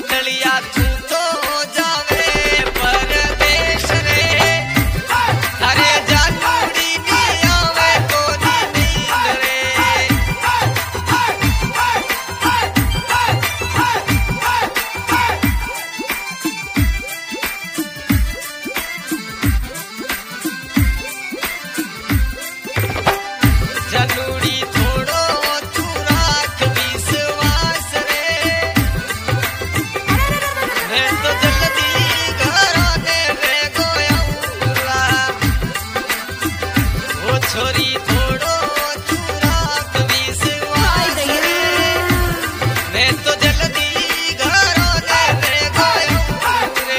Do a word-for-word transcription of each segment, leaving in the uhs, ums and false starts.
पतलिया तू तो जावे परदेश रे अरे जानूड़ी नी आवे कोनी नींद रे जानूड़ी थोड़ो तू राख विश्वास रे मैं तो जल्दी घरों ने रे गोया वो छोरी थोड़ो तू राख विश्वास रे मैं तो जल्दी घरों ने रे गोया रे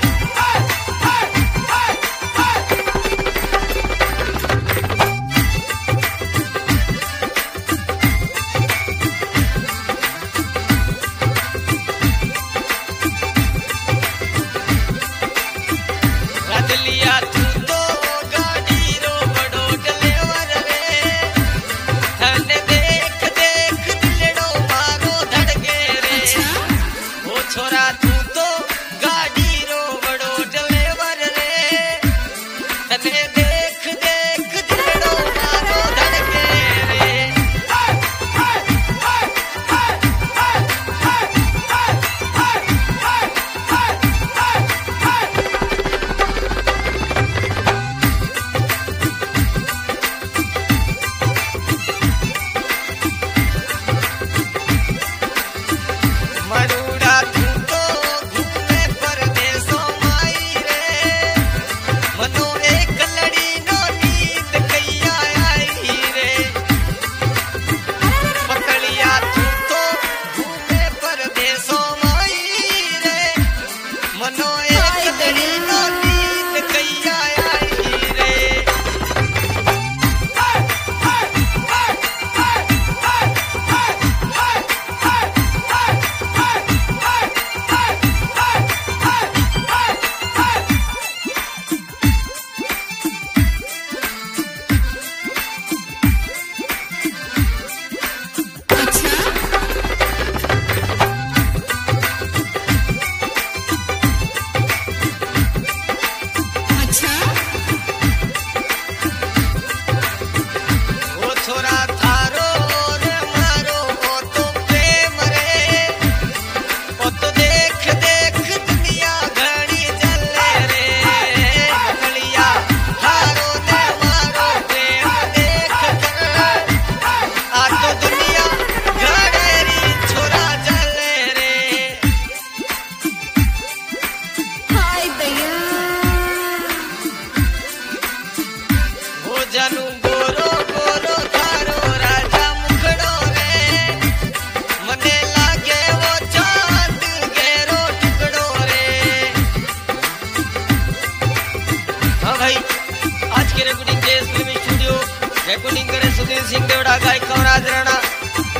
रदलिया तू तो गाड़ी रो बड़ो डलेवर रे थने देख देख दिलड़ो मारो धड़के रे ओ छोरा तू तो गाड़ी रो बड़ो डलेवर रे थने देख देख दिलड़ो मारो धड़के रे मरूड़ा तू तो घूमे परदेसों माई रे मनो एक लड़ी नो नींद कैया आई रे पतलिया तू तो घूमे परदेसों माई रे मनो एक लड़ी नो नींद कैया आई रे ओ छोरा थारो रे मारो ओ तो प्रेम रे ओ तो देख देख दुनिया घड़ी जले रे पतलिया थारो ने मारो प्रेम देख कर आ तो दुनिया घड़ेरी छोरा जले रे हाय दया हो जानू गोरो गोरो थारो राजा मुखड़ो रे मने लागे वो चांद गेरो टुकड़ो रे हाँ भाई आज के रिकॉर्डिंग के फिल्मी स्टूडियो रिकॉर्डिंग करे सुधीर सिंह देवड़ा गायक कमराज राणा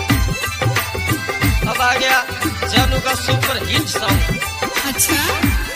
अब आ गया जानू का सुपर हिट सॉन्ग अच्छा